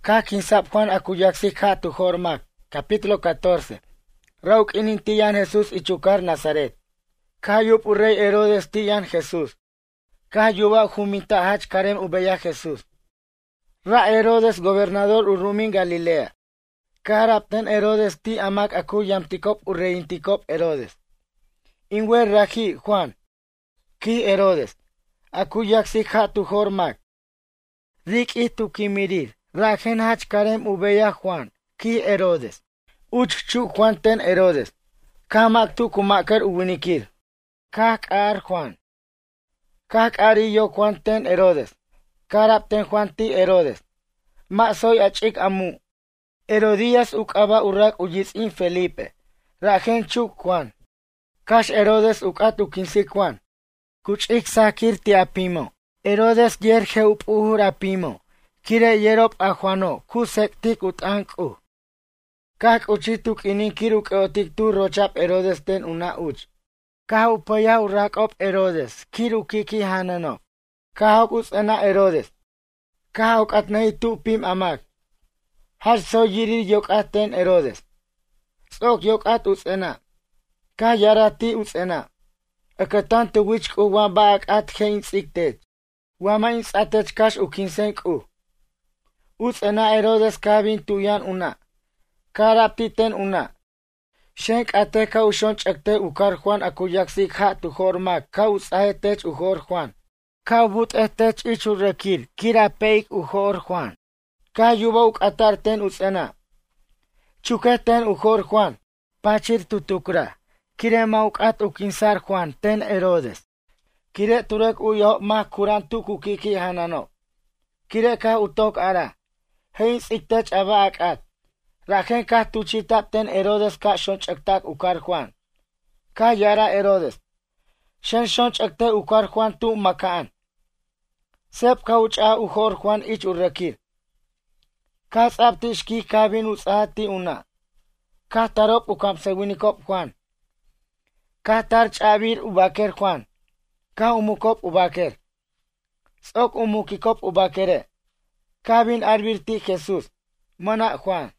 Ka kinsap Juan akuyaksi ka tu hormak. Capítulo 14. Rauk inintiyan Jesús ichukar Nazaret. Ka yup rey Herodes tiyan Jesús. Ka yuba jumita hach karem ubeya Jesús. Ra Herodes gobernador urumin Galilea. Ka rapten Herodes ti amak akuyam tikop ureintikop Herodes. Inwe raji Juan. Ki Herodes. Akuyaksi ka tu hormak. Rik itu kimirir. Rajen hach karem ubeya Juan. Ki Herodes. Uch chu Juan ten Herodes. Kamak tu kumakar uwinikir. Kak ar Juan. Kak ari yo Juan ten Herodes. Karap ten Juan ti Herodes. Ma soy achik amu. Herodías ukaba urak uyitzin Felipe. Rajen chu Juan. Kash Herodes ukat ukinsi Juan. Kuchik sakir ti apimo. Herodes yerje upuhur apimo. Kire yerop a Juano. Kusektik utanku. Kak uchituk ininkiruk eotik tu rochap Herodes ten una uch. Ka upaya urakop Herodes. Kirukiki hanano. Ka utsena Herodes. Ka ukatnai tu pim amak. Har so yirir yokat ten Herodes. Sok yokat utsena. Ka yarati utsena. Akatan tu wich uwa baak at hein siktet. Wama ins atech kash ukinsenk u. Utsena Herodes kabin tuyan una. Karapti ten una. Shenk ateka ushon chakte ukar Juan akuyaksik ha tu hormak. Ka utsahetech uhor Juan. Ka but etech ichurekir. Kira peik uhor Juan. Ka yuba ukatar ten utsena. Chuke ten uhor Juan. Pachir tutukra. Kire maukat ukinsar Juan ten Herodes. Kire turek uyo ma kuran tukukiki hanano. Kire ka utok ara. Heins iktech aba akat. Rajen ka tuchitap ten Herodes ka shonchaktak ukar Juan. Ka yara Herodes. Shen shonchakte ukar Juan tu makaan. Sep ka ucha uhor Juan ich urakir. Ka tzaptishki kabin utsahati una. Ka tarop ukamsewinikop Juan. Ka tar chabir ubaker Juan. Ka umukop ubaker. Sok umukikop ubakere. Kabin arbirti Jesús. Mana Juan.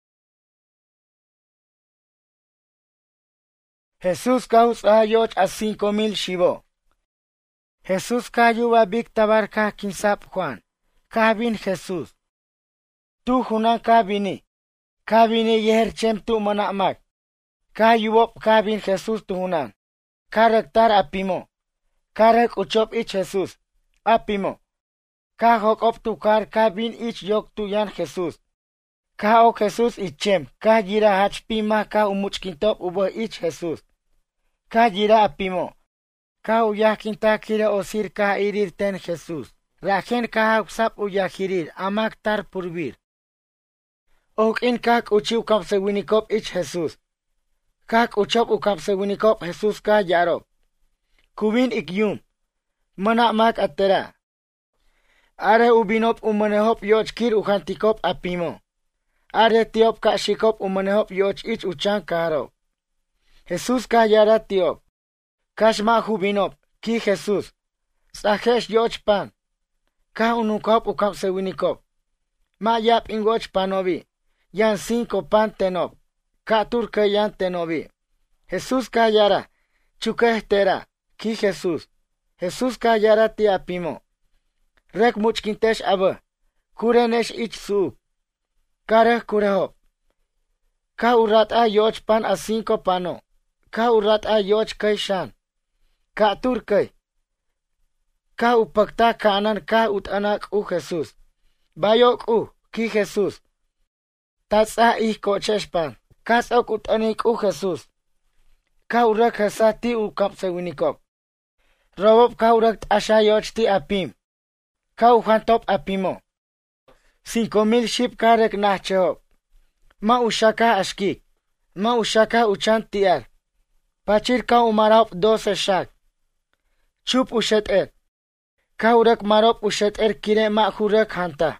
Jesús ka utsahayoch a 5,000 shivo. Jesús ka yuba big tabar ka kinsap Juan. Kabin Jesús. Tu hunan kabini. Kabini yeherchem tu manamak. Ka yubop kabin Jesús tu hunan. Ka rektar apimo. Ka rek uchop ich Jesús. Apimo. Ka hokop tu kar kabin ich yok tu yan Jesús. Ka o Jesús ichem. Ka gira hach pima ka umuchkintop ubo ich Jesús. Ka gira apimo. Ka uyakinta kira osir ka irir ten Jesús. Rajen ka upsap uyakirir amak tar purbir. Okin kak uchi ukapsewinikop ich Jesús. Kak uchop ukapsewinikop Jesús ka yarop. Kubin ikyum. Mana mak atera. Are ubinop umanehop yoch kir uhantikop apimo. Are tiop ka shikop umanehop yoch ich uchan karo. Jesús ka yara tiop. Kashma hubinop. Ki Jesús. Sajesh yoch pan. Ka unukop ukapsewinikop. Ma yap ingoch panovi. Yan 5 pan tenop. Ka turke yan tenovi. Jesús ka yara. Chukeh tera. Ki Jesús. Jesús ka yara ti apimo. Rek muchkintesh aba. Kurenesh ich su. Kareh kurehop. Ka urat a yoch pan a 5 pano. Ka urat a yoch kay shan. Ka turkay. Ka upakta kanan ka utanak u Jesús. Bayok u. Ki Jesús. Tatsa ich kochesh pan. Kas ok utanik u Jesús. Ka urak hasati u kapsewinikop. Robop ka urak asha yoch ti apim. Ka uhantop apimo. 5,000 ship ka rek nachehop. Ma ushaka ashkik. Ma ushaka uchan tiar. Pachir ka umarop 12 shak. Chup ushet er. Ka urak marop ushet er kire ma hurek hanta.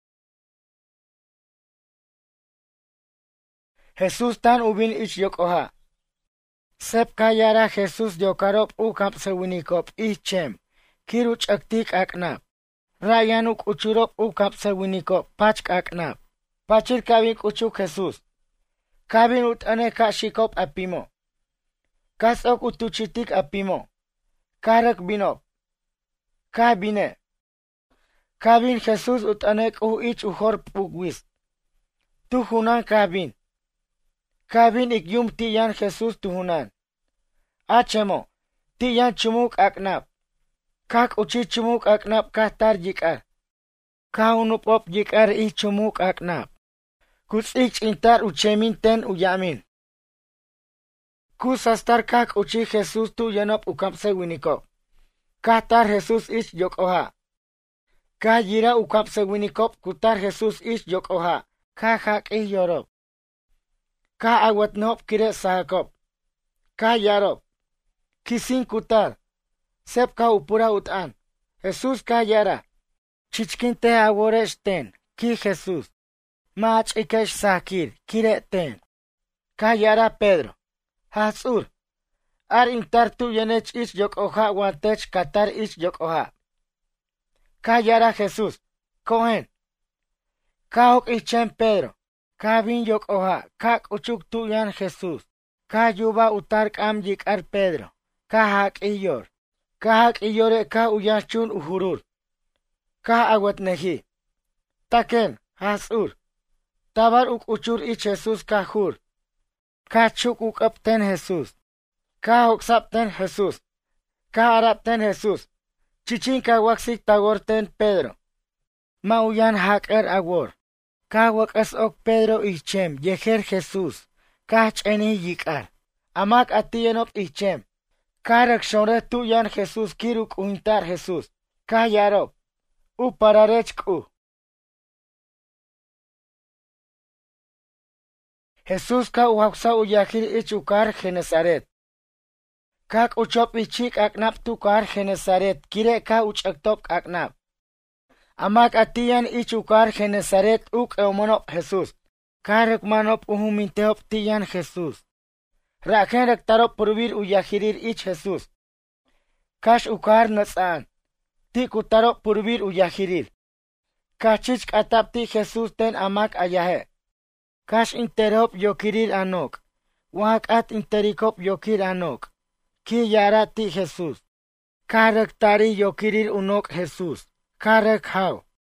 Jesús tan ubin ich yokoha. Sep ka yara Jesús yokarop u kapsewinikop ichem. Kiruch aktik aknap. Rayan uçurop ukapsewiniko pachk aknap. Pachir kabin uçuk Jesus. Kabin utane kashikop apimo. Kasok utuchitik apimo. Karak binop. Kabine. Kabin Jesus utanek ich uhor pugwis. Tuhunan kabin. Kabin ikyum tiyan Jesus tuhunan. Achemo. Tiyan chumuk aknap. Kak uchi chumuk aknap kahtar jikar. Kaunupop jikar ich chumuk aknap. Kus ich intar uchemin ten uyamin. Kus astar kak uchi Jesus tu yanop ukapse winikop. Kahtar Jesus ich yokoha. Ka yira ukapse winikop kutar Jesus ich yokoha. Ka hak ich yorop. Ka awatnop kire sahakop. Ka yarop. Kisin kutar. Sep ka upura utan. Jesus ka yara. Chichkin te aworesh ten. Ki Jesus. Mach ikesh sakir. Kire ten. Ka yara Pedro. Hasur. Ar intar tu yenech ich yokoha wantech katar ich yokoha. Ka yara Jesus. Kohen. Ka ok ichen Pedro. Ka bin yokoha. Ka uchuk tu yan Jesus. Ka yuba utar kam yikar Pedro. Ka hak iyor. Ka hak iyore ka uyachun uhurur. Ka awat nehi. Taken. Hasur. Tabar uk uchur ich Jesus ka hur. Ka chuk uk apten Jesus. Ka oksapten Jesus. Ka arapten Jesus. Chichin ka waksik tagorten Pedro. Mauyan haker agor. Ka wakas ok Pedro ichem yeher Jesus. Ka cheni yikar. Amak atiyenop ichem. Ka rakshonre tuyan Jesus kiruk uintar Jesus. Ka yarop. U pararech u. Jesus ka uhaksa uyakir ich ukar Genesaret. Kak uchop ichik aknap tukar Genesaret. Kire ka uchaktop aknap. Amak atiyan ich ukar Genesaret uk eumonop Jesus. Karek manop uhumintehop tiyan Jesus. Raken rektarop purvir uyahirir ich Jesus. Kash ukar natsan. Tik utarop purvir uyahirir. Kachich katapti Jesus ten amak ayahe. Kash interop yokirir anok. Wak at interikop yokir anok. Ki yara ti Jesus. Karek tari yokirir unok Jesus. Karek hau.